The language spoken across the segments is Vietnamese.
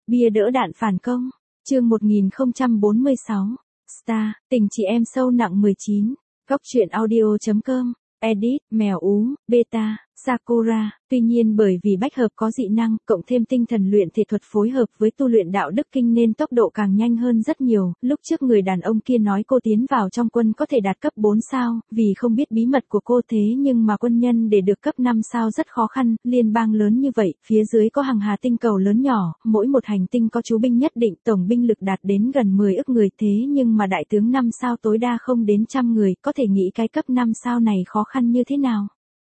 Bia đỡ đạn phản công. Chương 1046. Star, tình chị em sâu nặng 19. Góc truyện audio.com. Edit, Mèo Ú, Beta, Sakura. Tuy nhiên bởi vì bách hợp có dị năng, cộng thêm tinh thần luyện thể thuật phối hợp với tu luyện đạo đức kinh nên tốc độ càng nhanh hơn rất nhiều. Lúc trước người đàn ông kia nói cô tiến vào trong quân có thể đạt cấp 4 sao, vì không biết bí mật của cô thế nhưng mà quân nhân để được cấp 5 sao rất khó khăn, liên bang lớn như vậy, phía dưới có hàng hà tinh cầu lớn nhỏ, mỗi một hành tinh có chú binh nhất định, tổng binh lực đạt đến gần 10 ức người thế nhưng mà đại tướng 5 sao tối đa không đến trăm người, có thể nghĩ cái cấp 5 sao này khó khăn như thế nào.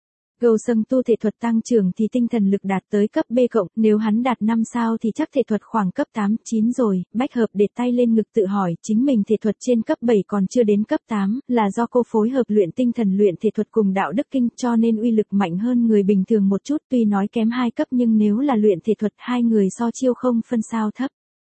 Gâu tu thể thuật tăng trưởng thì tinh thần lực đạt tới cấp B cộng, nếu hắn đạt 5 sao thì chắc thể thuật khoảng cấp 8, 9 rồi. Bách hợp để tay lên ngực tự hỏi, chính mình thể thuật trên cấp 7 còn chưa đến cấp 8, là do cô phối hợp luyện tinh thần luyện thể thuật cùng đạo đức kinh cho nên uy lực mạnh hơn người bình thường một chút, tuy nói kém 2 cấp nhưng nếu là luyện thể thuật hai người so chiêu không phân sao thấp.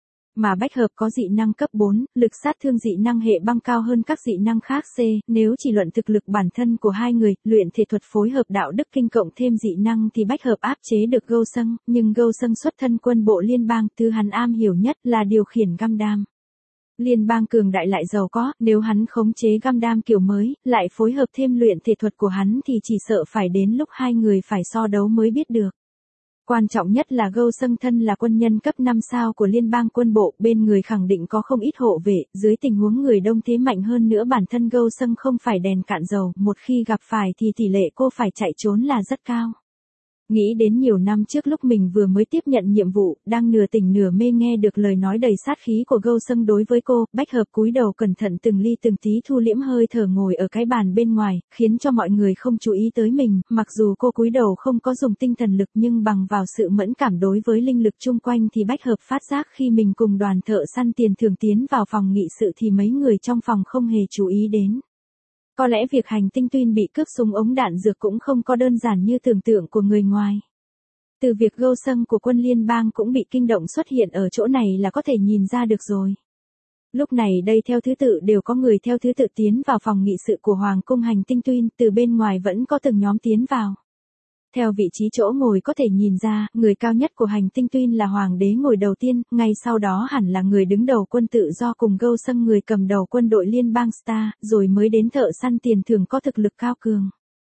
Mà bách hợp có dị năng cấp 4, lực sát thương dị năng hệ băng cao hơn các dị năng khác C, nếu chỉ luận thực lực bản thân của hai người, luyện thể thuật phối hợp đạo đức kinh cộng thêm dị năng thì bách hợp áp chế được Gâu Sâng, nhưng Gâu Sâng xuất thân quân bộ liên bang, thứ hắn am hiểu nhất là điều khiển Gundam. Liên bang cường đại lại giàu có, nếu hắn khống chế Gundam kiểu mới, lại phối hợp thêm luyện thể thuật của hắn thì chỉ sợ phải đến lúc hai người phải so đấu mới biết được. Quan trọng nhất là Gâu Sâng thân là quân nhân cấp 5 sao của liên bang quân bộ, bên người khẳng định có không ít hộ vệ, dưới tình huống người đông thế mạnh hơn nữa bản thân Gâu Sâng không phải đèn cạn dầu, một khi gặp phải thì tỷ lệ cô phải chạy trốn là rất cao. Nghĩ đến nhiều năm trước lúc mình vừa mới tiếp nhận nhiệm vụ, đang nửa tỉnh nửa mê nghe được lời nói đầy sát khí của Gâu Sâng đối với cô, bách hợp cúi đầu cẩn thận từng ly từng tí thu liễm hơi thở ngồi ở cái bàn bên ngoài, khiến cho mọi người không chú ý tới mình, mặc dù cô cúi đầu không có dùng tinh thần lực nhưng bằng vào sự mẫn cảm đối với linh lực chung quanh thì bách hợp phát giác khi mình cùng đoàn thợ săn tiền thưởng tiến vào phòng nghị sự thì mấy người trong phòng không hề chú ý đến. Có lẽ việc hành tinh Tuyên bị cướp súng ống đạn dược cũng không có đơn giản như tưởng tượng của người ngoài. Từ việc Gâu Sâng của quân liên bang cũng bị kinh động xuất hiện ở chỗ này là có thể nhìn ra được rồi. Lúc này đây theo thứ tự đều có người theo thứ tự tiến vào phòng nghị sự của Hoàng cung hành tinh Tuyên, từ bên ngoài vẫn có từng nhóm tiến vào. Theo vị trí chỗ ngồi có thể nhìn ra, người cao nhất của hành tinh Tuyên là Hoàng đế ngồi đầu tiên, ngay sau đó hẳn là người đứng đầu quân tự do cùng Gâu Sâng người cầm đầu quân đội liên bang Star, rồi mới đến thợ săn tiền thưởng có thực lực cao cường.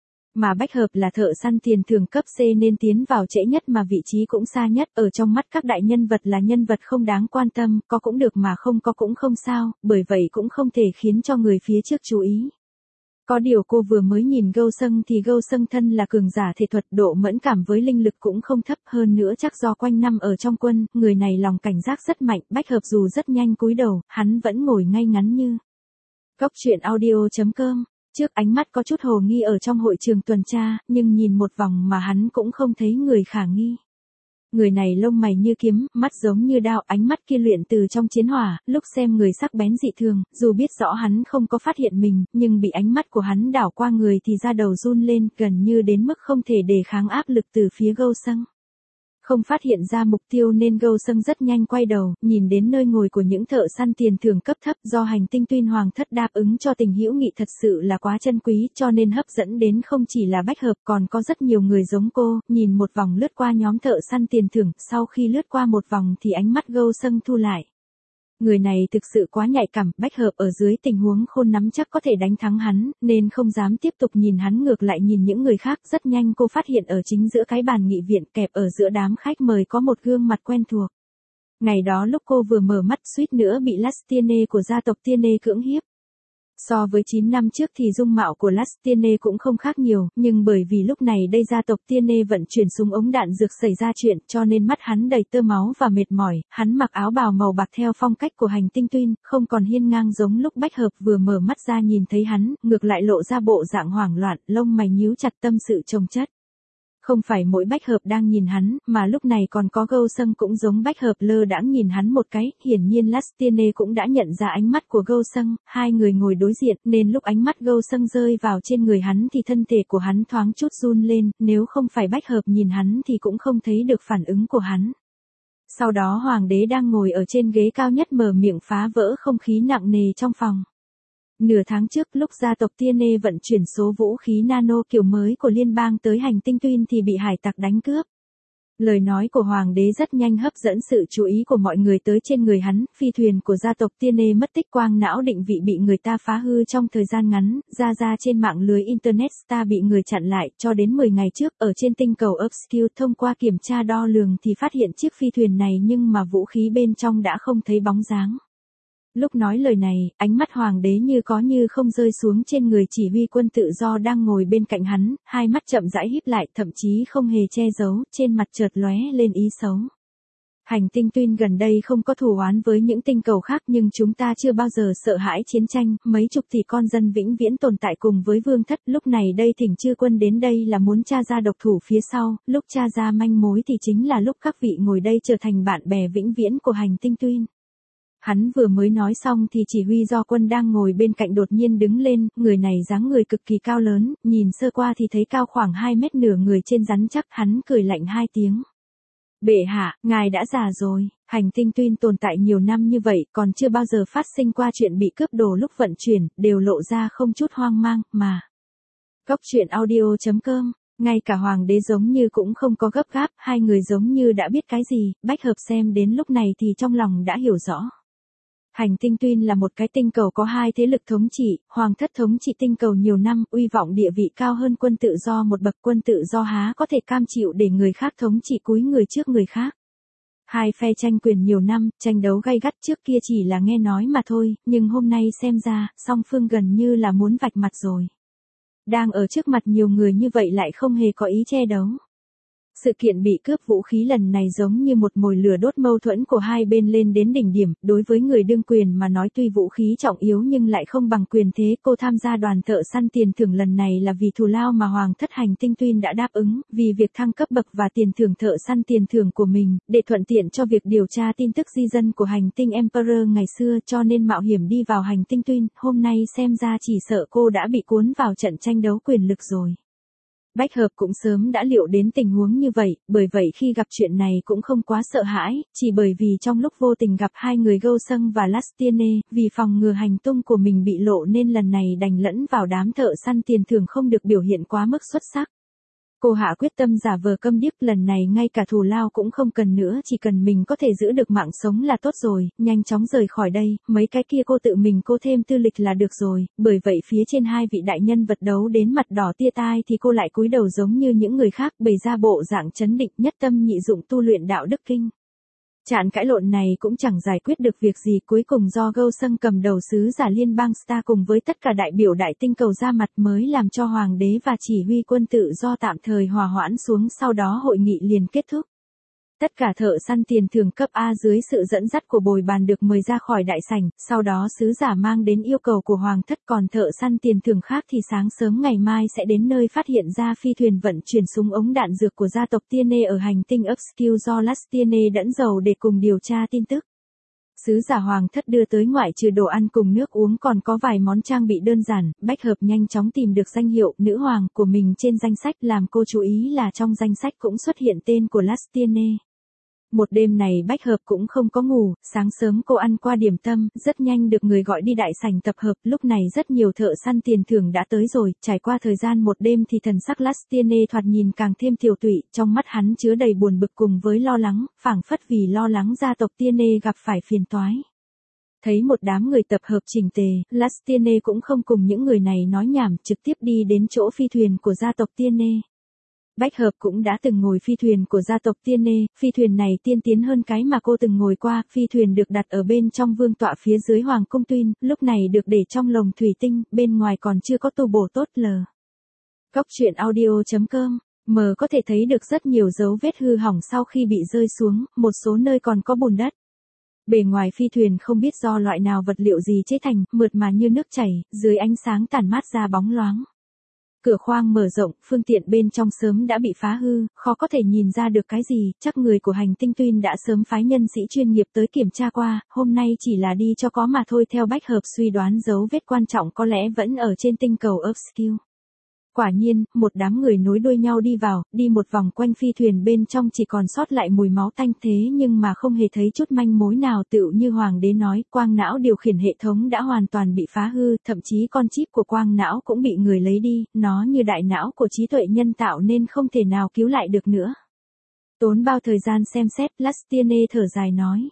Mà bách hợp là thợ săn tiền thưởng cấp C nên tiến vào trễ nhất mà vị trí cũng xa nhất, ở trong mắt các đại nhân vật là nhân vật không đáng quan tâm, có cũng được mà không có cũng không sao, bởi vậy cũng không thể khiến cho người phía trước chú ý. Có điều cô vừa mới nhìn Gâu Sâng thì Gâu Sâng thân là cường giả thể thuật, độ mẫn cảm với linh lực cũng không thấp, hơn nữa chắc do quanh năm ở trong quân, người này lòng cảnh giác rất mạnh, bách hợp dù rất nhanh cúi đầu, hắn vẫn ngồi ngay ngắn như. Góc truyện audio.com. Trước ánh mắt có chút hồ nghi ở trong hội trường tuần tra, nhưng nhìn một vòng mà hắn cũng không thấy người khả nghi. Người này lông mày như kiếm, mắt giống như đao, ánh mắt kia luyện từ trong chiến hỏa, lúc xem người sắc bén dị thường, dù biết rõ hắn không có phát hiện mình, nhưng bị ánh mắt của hắn đảo qua người thì da đầu run lên, gần như đến mức không thể đề kháng áp lực từ phía Gâu Sâng. Không phát hiện ra mục tiêu nên Gâu Sâng rất nhanh quay đầu, nhìn đến nơi ngồi của những thợ săn tiền thưởng cấp thấp, do hành tinh Tuyên hoàng thất đáp ứng cho tình hữu nghị thật sự là quá chân quý cho nên hấp dẫn đến không chỉ là bách hợp còn có rất nhiều người giống cô, nhìn một vòng lướt qua nhóm thợ săn tiền thưởng, sau khi lướt qua một vòng thì ánh mắt Gâu Sâng thu lại. Người này thực sự quá nhạy cảm, bách hợp ở dưới tình huống khôn nắm chắc có thể đánh thắng hắn, nên không dám tiếp tục nhìn hắn ngược lại nhìn những người khác, rất nhanh cô phát hiện ở chính giữa cái bàn nghị viện kẹp ở giữa đám khách mời có một gương mặt quen thuộc. Ngày đó lúc cô vừa mở mắt suýt nữa bị Lastiene của gia tộc Tiene cưỡng hiếp. So với 9 năm trước thì dung mạo của Lastiene cũng không khác nhiều, nhưng bởi vì lúc này đây gia tộc Tiene vận chuyển súng ống đạn dược xảy ra chuyện cho nên mắt hắn đầy tơ máu và mệt mỏi, hắn mặc áo bào màu bạc theo phong cách của hành tinh Tuyên, không còn hiên ngang giống lúc bách hợp vừa mở mắt ra nhìn thấy hắn, ngược lại lộ ra bộ dạng hoảng loạn, lông mày nhíu chặt tâm sự chồng chất. Không phải mỗi bách hợp đang nhìn hắn, mà lúc này còn có Gâu Sâng cũng giống bách hợp lơ đãng nhìn hắn một cái, hiển nhiên Lastiene cũng đã nhận ra ánh mắt của Gâu Sâng, hai người ngồi đối diện, nên lúc ánh mắt Gâu Sâng rơi vào trên người hắn thì thân thể của hắn thoáng chút run lên, nếu không phải bách hợp nhìn hắn thì cũng không thấy được phản ứng của hắn. Sau đó hoàng đế đang ngồi ở trên ghế cao nhất mở miệng phá vỡ không khí nặng nề trong phòng. Nửa tháng trước lúc gia tộc Tiene vận chuyển số vũ khí nano kiểu mới của liên bang tới hành tinh Tuyên thì bị hải tặc đánh cướp. Lời nói của hoàng đế rất nhanh hấp dẫn sự chú ý của mọi người tới trên người hắn, phi thuyền của gia tộc Tierney mất tích, quang não định vị bị người ta phá hư trong thời gian ngắn, ra trên mạng lưới Internet Star bị người chặn lại, cho đến 10 ngày trước, ở trên tinh cầu Obscure thông qua kiểm tra đo lường thì phát hiện chiếc phi thuyền này nhưng mà vũ khí bên trong đã không thấy bóng dáng. Lúc nói lời này, ánh mắt hoàng đế như có như không rơi xuống trên người chỉ huy quân tự do đang ngồi bên cạnh hắn, hai mắt chậm rãi híp lại, thậm chí không hề che giấu, trên mặt chợt lóe lên ý xấu. Hành tinh Twin gần đây không có thù oán với những tinh cầu khác nhưng chúng ta chưa bao giờ sợ hãi chiến tranh, mấy chục tỷ con dân vĩnh viễn tồn tại cùng với vương thất, lúc này đây thỉnh chư quân đến đây là muốn tra ra độc thủ phía sau, lúc tra ra manh mối thì chính là lúc các vị ngồi đây trở thành bạn bè vĩnh viễn của hành tinh Twin. Hắn vừa mới nói xong thì chỉ huy do quân đang ngồi bên cạnh đột nhiên đứng lên, người này dáng người cực kỳ cao lớn, nhìn sơ qua thì thấy cao khoảng 2 mét nửa người trên rắn chắc, hắn cười lạnh 2 tiếng. Bệ hạ, ngài đã già rồi, hành tinh Twin tồn tại nhiều năm như vậy còn chưa bao giờ phát sinh qua chuyện bị cướp đồ lúc vận chuyển, đều lộ ra không chút hoang mang, mà. Góc truyện audio.com, ngay cả hoàng đế giống như cũng không có gấp gáp, hai người giống như đã biết cái gì, Bách Hợp xem đến lúc này thì trong lòng đã hiểu rõ. Hành tinh Twin là một cái tinh cầu có hai thế lực thống trị, hoàng thất thống trị tinh cầu nhiều năm, uy vọng địa vị cao hơn quân tự do một bậc, quân tự do há có thể cam chịu để người khác thống trị cúi người trước người khác. Hai phe tranh quyền nhiều năm, tranh đấu gay gắt, trước kia chỉ là nghe nói mà thôi, nhưng hôm nay xem ra, song phương gần như là muốn vạch mặt rồi. Đang ở trước mặt nhiều người như vậy lại không hề có ý che đấu. Sự kiện bị cướp vũ khí lần này giống như một mồi lửa đốt mâu thuẫn của hai bên lên đến đỉnh điểm, đối với người đương quyền mà nói tuy vũ khí trọng yếu nhưng lại không bằng quyền thế. Cô tham gia đoàn thợ săn tiền thưởng lần này là vì thù lao mà hoàng thất hành tinh Twin đã đáp ứng, vì việc thăng cấp bậc và tiền thưởng thợ săn tiền thưởng của mình, để thuận tiện cho việc điều tra tin tức di dân của hành tinh Emperor ngày xưa, cho nên mạo hiểm đi vào hành tinh Twin. Hôm nay xem ra chỉ sợ cô đã bị cuốn vào trận tranh đấu quyền lực rồi. Bách Hợp cũng sớm đã liệu đến tình huống như vậy, bởi vậy khi gặp chuyện này cũng không quá sợ hãi, chỉ bởi vì trong lúc vô tình gặp hai người Gosung và Lastiene, vì phòng ngừa hành tung của mình bị lộ nên lần này đành lẫn vào đám thợ săn tiền thưởng không được biểu hiện quá mức xuất sắc. Cô hạ quyết tâm giả vờ câm điếc, lần này ngay cả thù lao cũng không cần nữa, chỉ cần mình có thể giữ được mạng sống là tốt rồi, nhanh chóng rời khỏi đây, mấy cái kia cô tự mình cô thêm tư lịch là được rồi, bởi vậy phía trên hai vị đại nhân vật đấu đến mặt đỏ tia tai thì cô lại cúi đầu giống như những người khác, bày ra bộ dạng trấn định, nhất tâm nhị dụng tu luyện đạo đức kinh. Trận cãi lộn này cũng chẳng giải quyết được việc gì, cuối cùng do Gosung cầm đầu sứ giả liên bang Star cùng với tất cả đại biểu đại tinh cầu ra mặt mới làm cho hoàng đế và chỉ huy quân tự do tạm thời hòa hoãn xuống, sau đó hội nghị liền kết thúc. Tất cả thợ săn tiền thưởng cấp A dưới sự dẫn dắt của bồi bàn được mời ra khỏi đại sảnh, sau đó sứ giả mang đến yêu cầu của hoàng thất, còn thợ săn tiền thưởng khác thì sáng sớm ngày mai sẽ đến nơi phát hiện ra phi thuyền vận chuyển súng ống đạn dược của gia tộc Tierney ở hành tinh Obscure do Lastiene dẫn dầu để cùng điều tra tin tức. Sứ giả hoàng thất đưa tới ngoại trừ đồ ăn cùng nước uống còn có vài món trang bị đơn giản, Bách Hợp nhanh chóng tìm được danh hiệu nữ hoàng của mình trên danh sách, làm cô chú ý là trong danh sách cũng xuất hiện tên của Lastiene. Một đêm này Bách Hợp cũng không có ngủ, sáng sớm cô ăn qua điểm tâm, rất nhanh được người gọi đi đại sảnh tập hợp, lúc này rất nhiều thợ săn tiền thưởng đã tới rồi, trải qua thời gian một đêm thì thần sắc Lastiene thoạt nhìn càng thêm tiều tụy, trong mắt hắn chứa đầy buồn bực cùng với lo lắng, phảng phất vì lo lắng gia tộc Tierney gặp phải phiền toái. Thấy một đám người tập hợp chỉnh tề, Lastiene cũng không cùng những người này nói nhảm, trực tiếp đi đến chỗ phi thuyền của gia tộc Tierney. Bách Hợp cũng đã từng ngồi phi thuyền của gia tộc Tierney, phi thuyền này tiên tiến hơn cái mà cô từng ngồi qua, phi thuyền được đặt ở bên trong vương tọa phía dưới hoàng cung Twin, lúc này được để trong lồng thủy tinh, bên ngoài còn chưa có tu bổ tốt lờ. Góc truyện audio.com, mờ có thể thấy được rất nhiều dấu vết hư hỏng sau khi bị rơi xuống, một số nơi còn có bùn đất. Bề ngoài phi thuyền không biết do loại nào vật liệu gì chế thành, mượt mà như nước chảy, dưới ánh sáng tản mát ra bóng loáng. Cửa khoang mở rộng, phương tiện bên trong sớm đã bị phá hư, khó có thể nhìn ra được cái gì, chắc người của hành tinh Twin đã sớm phái nhân sĩ chuyên nghiệp tới kiểm tra qua, hôm nay chỉ là đi cho có mà thôi. Theo Bách Hợp suy đoán dấu vết quan trọng có lẽ vẫn ở trên tinh cầu Obscure. Quả nhiên, một đám người nối đuôi nhau đi vào, đi một vòng quanh phi thuyền, bên trong chỉ còn sót lại mùi máu tanh, thế nhưng mà không hề thấy chút manh mối nào. Tựu như hoàng đế nói, quang não điều khiển hệ thống đã hoàn toàn bị phá hư, thậm chí con chip của quang não cũng bị người lấy đi, nó như đại não của trí tuệ nhân tạo nên không thể nào cứu lại được nữa. Tốn bao thời gian xem xét, Lastiene thở dài nói.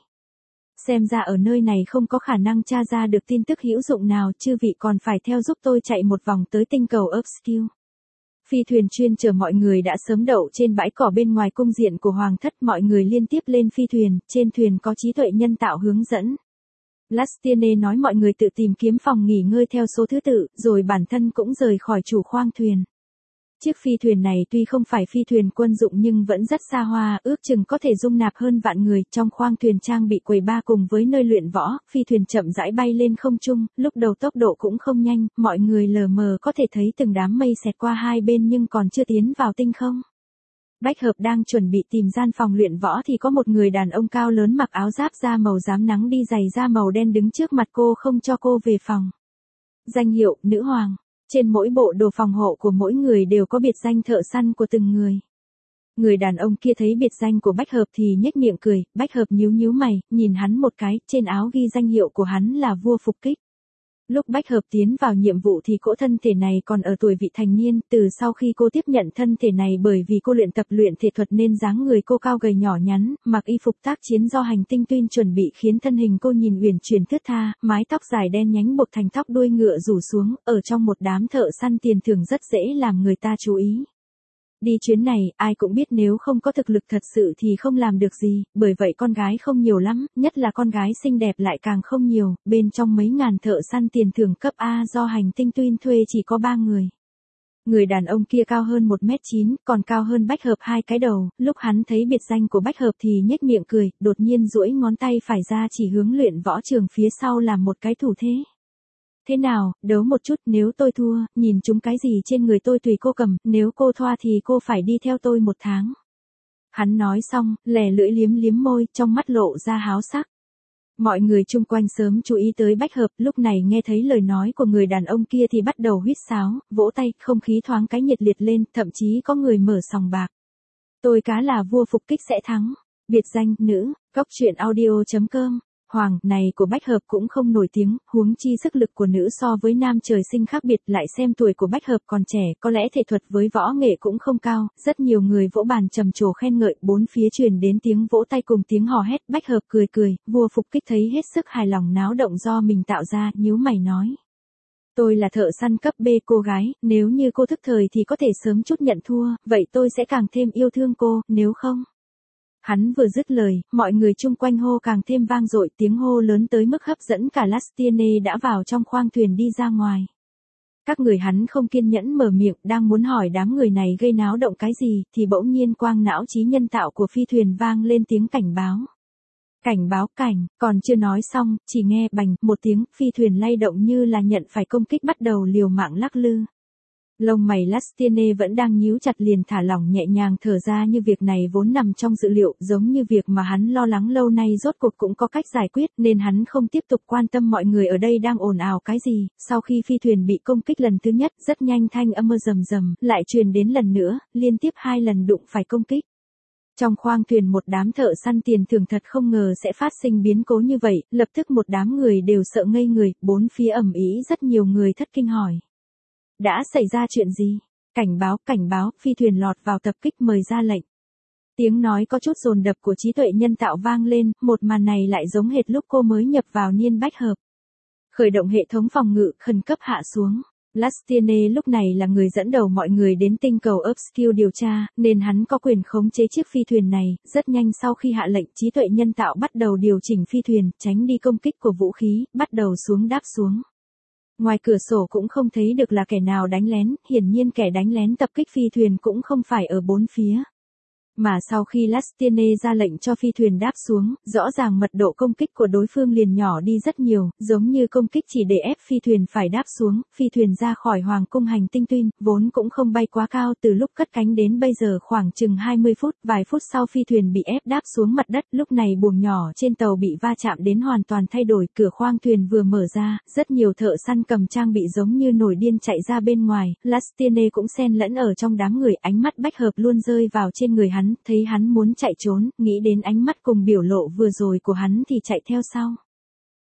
Xem ra ở nơi này không có khả năng tra ra được tin tức hữu dụng nào, chư vị còn phải theo giúp tôi chạy một vòng tới tinh cầu Obscure. Phi thuyền chuyên chở mọi người đã sớm đậu trên bãi cỏ bên ngoài cung điện của Hoàng thất, mọi người liên tiếp lên phi thuyền, trên thuyền có trí tuệ nhân tạo hướng dẫn. Lastiene nói mọi người tự tìm kiếm phòng nghỉ ngơi theo số thứ tự, rồi bản thân cũng rời khỏi chủ khoang thuyền. Chiếc phi thuyền này tuy không phải phi thuyền quân dụng nhưng vẫn rất xa hoa, ước chừng có thể dung nạp hơn vạn người. Trong khoang thuyền trang bị quầy bar cùng với nơi luyện võ, phi thuyền chậm rãi bay lên không trung, lúc đầu tốc độ cũng không nhanh, mọi người lờ mờ có thể thấy từng đám mây xẹt qua hai bên nhưng còn chưa tiến vào tinh không. Bách Hợp đang chuẩn bị tìm gian phòng luyện võ thì có một người đàn ông cao lớn mặc áo giáp da màu rám nắng đi giày da màu đen đứng trước mặt cô không cho cô về phòng. Danh hiệu, nữ hoàng. Trên mỗi bộ đồ phòng hộ của mỗi người đều có biệt danh thợ săn của từng người. Người đàn ông kia thấy biệt danh của Bách Hợp thì nhếch miệng cười, Bách Hợp nhíu nhíu mày, nhìn hắn một cái, trên áo ghi danh hiệu của hắn là vua phục kích. Lúc Bách Hợp tiến vào nhiệm vụ thì cỗ thân thể này còn ở tuổi vị thành niên, từ sau khi cô tiếp nhận thân thể này bởi vì cô luyện tập luyện thể thuật nên dáng người cô cao gầy nhỏ nhắn, mặc y phục tác chiến do hành tinh Tuyên chuẩn bị khiến thân hình cô nhìn uyển chuyển thướt tha, mái tóc dài đen nhánh buộc thành tóc đuôi ngựa rủ xuống, ở trong một đám thợ săn tiền thưởng rất dễ làm người ta chú ý. Đi chuyến này, ai cũng biết nếu không có thực lực thật sự thì không làm được gì, bởi vậy con gái không nhiều lắm, nhất là con gái xinh đẹp lại càng không nhiều, bên trong mấy ngàn thợ săn tiền thưởng cấp A do hành tinh Tuyên thuê chỉ có 3 người. Người đàn ông kia cao hơn 1m9, còn cao hơn Bách Hợp 2 cái đầu, lúc hắn thấy biệt danh của Bách Hợp thì nhếch miệng cười, đột nhiên duỗi ngón tay phải ra chỉ hướng luyện võ trường phía sau làm một cái thủ thế. Thế nào, đấu một chút, nếu tôi thua, nhìn chúng cái gì trên người tôi tùy cô cầm, nếu cô thoa thì cô phải đi theo tôi 1 tháng. Hắn nói xong, lè lưỡi liếm liếm môi, trong mắt lộ ra háo sắc. Mọi người chung quanh sớm chú ý tới Bách Hợp, lúc này nghe thấy lời nói của người đàn ông kia thì bắt đầu huýt sáo, vỗ tay, không khí thoáng cái nhiệt liệt lên, thậm chí có người mở sòng bạc. Tôi cá là vua phục kích sẽ thắng. Biệt danh, nữ, góc audio.com. Hoàng, này của Bách Hợp cũng không nổi tiếng, huống chi sức lực của nữ so với nam trời sinh khác biệt, lại xem tuổi của Bách Hợp còn trẻ, có lẽ thể thuật với võ nghệ cũng không cao, rất nhiều người vỗ bàn trầm trồ khen ngợi, bốn phía truyền đến tiếng vỗ tay cùng tiếng hò hét. Bách Hợp cười cười, vua phục kích thấy hết sức hài lòng náo động do mình tạo ra, nhíu mày nói. Tôi là thợ săn cấp B cô gái, nếu như cô thức thời thì có thể sớm chút nhận thua, vậy tôi sẽ càng thêm yêu thương cô, nếu không. Hắn vừa dứt lời, mọi người chung quanh hô càng thêm vang dội, tiếng hô lớn tới mức hấp dẫn cả Lastiene đã vào trong khoang thuyền đi ra ngoài. Các người hắn không kiên nhẫn mở miệng, đang muốn hỏi đám người này gây náo động cái gì, thì bỗng nhiên quang não trí nhân tạo của phi thuyền vang lên tiếng cảnh báo. Cảnh báo cảnh, còn chưa nói xong, chỉ nghe bành một tiếng, phi thuyền lay động như là nhận phải công kích bắt đầu liều mạng lắc lư. Lông mày Lastiene vẫn đang nhíu chặt liền thả lỏng nhẹ nhàng thở ra như việc này vốn nằm trong dự liệu, giống như việc mà hắn lo lắng lâu nay rốt cuộc cũng có cách giải quyết nên hắn không tiếp tục quan tâm mọi người ở đây đang ồn ào cái gì. Sau khi phi thuyền bị công kích lần thứ nhất, rất nhanh thanh âm rầm rầm lại truyền đến lần nữa, liên tiếp 2 lần đụng phải công kích. Trong khoang thuyền một đám thợ săn tiền thưởng thật không ngờ sẽ phát sinh biến cố như vậy, lập tức một đám người đều sợ ngây người, bốn phía ầm ĩ rất nhiều người thất kinh hỏi. Đã xảy ra chuyện gì? Cảnh báo, phi thuyền lọt vào tập kích mời ra lệnh. Tiếng nói có chút dồn dập của trí tuệ nhân tạo vang lên, một màn này lại giống hệt lúc cô mới nhập vào niên Bách Hợp. Khởi động hệ thống phòng ngự, khẩn cấp hạ xuống. Lastiene lúc này là người dẫn đầu mọi người đến tinh cầu Obscure điều tra, nên hắn có quyền khống chế chiếc phi thuyền này. Rất nhanh sau khi hạ lệnh, trí tuệ nhân tạo bắt đầu điều chỉnh phi thuyền, tránh đi công kích của vũ khí, bắt đầu đáp xuống. Ngoài cửa sổ cũng không thấy được là kẻ nào đánh lén, hiển nhiên kẻ đánh lén tập kích phi thuyền cũng không phải ở bốn phía. Mà sau khi Lastiene ra lệnh cho phi thuyền đáp xuống, rõ ràng mật độ công kích của đối phương liền nhỏ đi rất nhiều, giống như công kích chỉ để ép phi thuyền phải đáp xuống, phi thuyền ra khỏi hoàng cung hành tinh Tuyên, vốn cũng không bay quá cao từ lúc cất cánh đến bây giờ khoảng chừng 20 phút, vài phút sau phi thuyền bị ép đáp xuống mặt đất, lúc này buồng nhỏ trên tàu bị va chạm đến hoàn toàn thay đổi, cửa khoang thuyền vừa mở ra, rất nhiều thợ săn cầm trang bị giống như nổi điên chạy ra bên ngoài, Lastiene cũng xen lẫn ở trong đám người, ánh mắt Bách Hợp luôn rơi vào trên người hắn, thấy hắn muốn chạy trốn, nghĩ đến ánh mắt cùng biểu lộ vừa rồi của hắn thì chạy theo sau.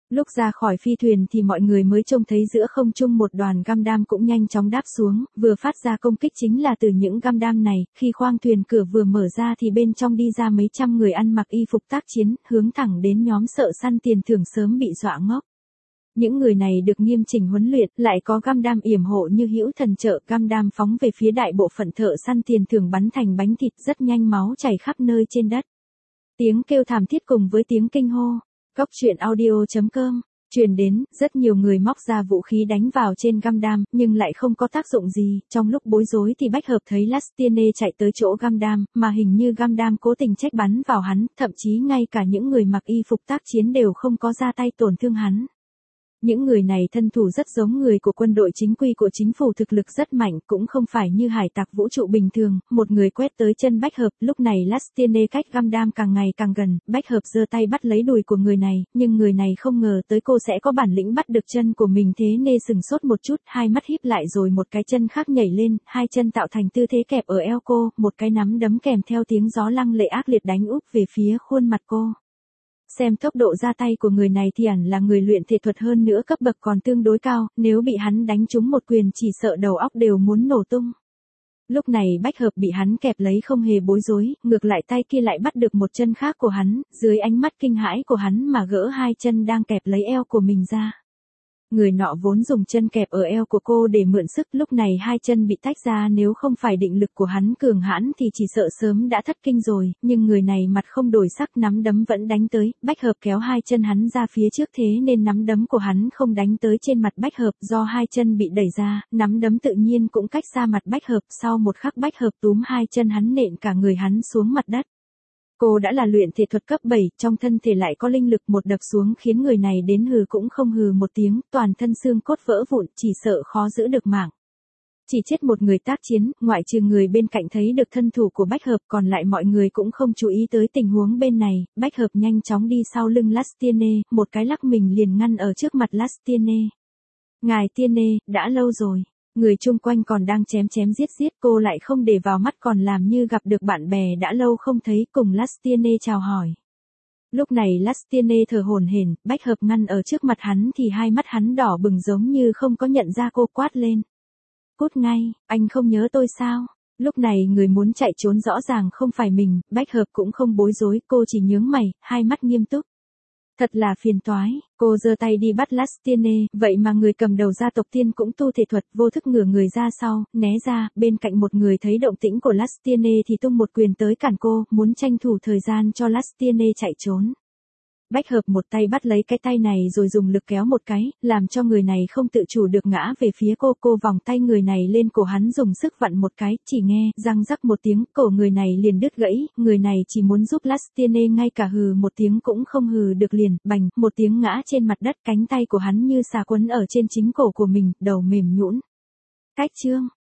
Lúc ra khỏi phi thuyền thì mọi người mới trông thấy giữa không trung một đoàn Gundam cũng nhanh chóng đáp xuống, vừa phát ra công kích chính là từ những Gundam này, khi khoang thuyền cửa vừa mở ra thì bên trong đi ra mấy trăm người ăn mặc y phục tác chiến, hướng thẳng đến nhóm sợ săn tiền thưởng sớm bị dọa ngốc. Những người này được nghiêm chỉnh huấn luyện, lại có Gundam yểm hộ như hữu thần trợ, Gundam phóng về phía đại bộ phận thợ săn tiền thưởng bắn thành bánh thịt, rất nhanh máu chảy khắp nơi trên đất. Tiếng kêu thảm thiết cùng với tiếng kinh hô. Góc truyện audio.com truyền đến, rất nhiều người móc ra vũ khí đánh vào trên Gundam, nhưng lại không có tác dụng gì. Trong lúc bối rối thì Bách Hợp thấy Lastiene chạy tới chỗ Gundam, mà hình như Gundam cố tình trách bắn vào hắn, thậm chí ngay cả những người mặc y phục tác chiến đều không có ra tay tổn thương hắn. Những người này thân thủ rất giống người của quân đội chính quy của chính phủ, thực lực rất mạnh, cũng không phải như hải tặc vũ trụ bình thường. Một người quét tới chân Bách Hợp, lúc này Lastiene cách Gundam càng ngày càng gần, Bách Hợp giơ tay bắt lấy đùi của người này, nhưng người này không ngờ tới cô sẽ có bản lĩnh bắt được chân của mình, thế nên sừng sốt một chút, hai mắt híp lại rồi một cái chân khác nhảy lên, hai chân tạo thành tư thế kẹp ở eo cô, một cái nắm đấm kèm theo tiếng gió lăng lệ ác liệt đánh úp về phía khuôn mặt cô. Xem tốc độ ra tay của người này thì hẳn là người luyện thể thuật, hơn nữa cấp bậc còn tương đối cao, nếu bị hắn đánh trúng một quyền chỉ sợ đầu óc đều muốn nổ tung. Lúc này Bách Hợp bị hắn kẹp lấy không hề bối rối, ngược lại tay kia lại bắt được một chân khác của hắn, dưới ánh mắt kinh hãi của hắn mà gỡ hai chân đang kẹp lấy eo của mình ra. Người nọ vốn dùng chân kẹp ở eo của cô để mượn sức, lúc này hai chân bị tách ra, nếu không phải định lực của hắn cường hãn thì chỉ sợ sớm đã thất kinh rồi, nhưng người này mặt không đổi sắc, nắm đấm vẫn đánh tới. Bách Hợp kéo hai chân hắn ra phía trước, thế nên nắm đấm của hắn không đánh tới trên mặt Bách Hợp, do hai chân bị đẩy ra, nắm đấm tự nhiên cũng cách xa mặt Bách Hợp. Sau một khắc Bách Hợp túm hai chân hắn nện cả người hắn xuống mặt đất. Cô đã là luyện thể thuật cấp 7, trong thân thể lại có linh lực, một đập xuống khiến người này đến hừ cũng không hừ một tiếng, toàn thân xương cốt vỡ vụn, chỉ sợ khó giữ được mạng. Chỉ chết một người tác chiến, ngoại trừ người bên cạnh thấy được thân thủ của Bách Hợp, còn lại mọi người cũng không chú ý tới tình huống bên này. Bách Hợp nhanh chóng đi sau lưng Lastiene, một cái lắc mình liền ngăn ở trước mặt Lastiene. Ngài Tiene, đã lâu rồi. Người chung quanh còn đang chém chém giết giết, cô lại không để vào mắt, còn làm như gặp được bạn bè đã lâu không thấy, cùng Lastiene chào hỏi. Lúc này Lastiene thở hổn hển, Bách Hợp ngăn ở trước mặt hắn thì hai mắt hắn đỏ bừng giống như không có nhận ra cô, quát lên. Cút ngay, anh không nhớ tôi sao? Lúc này người muốn chạy trốn rõ ràng không phải mình, Bách Hợp cũng không bối rối, cô chỉ nhướng mày, hai mắt nghiêm túc. Thật là phiền toái, cô giơ tay đi bắt Lastiene, vậy mà người cầm đầu gia tộc Tiên cũng tu thể thuật, vô thức ngửa người ra sau, né ra, bên cạnh một người thấy động tĩnh của Lastiene thì tung một quyền tới cản cô, muốn tranh thủ thời gian cho Lastiene chạy trốn. Bách Hợp một tay bắt lấy cái tay này rồi dùng lực kéo một cái, làm cho người này không tự chủ được ngã về phía cô vòng tay người này lên cổ hắn dùng sức vặn một cái, chỉ nghe, răng rắc một tiếng, cổ người này liền đứt gãy, người này chỉ muốn giúp Lastiene ngay cả hừ một tiếng cũng không hừ được, liền, bành, một tiếng ngã trên mặt đất, cánh tay của hắn như xà quấn ở trên chính cổ của mình, đầu mềm nhũn. Cách chương.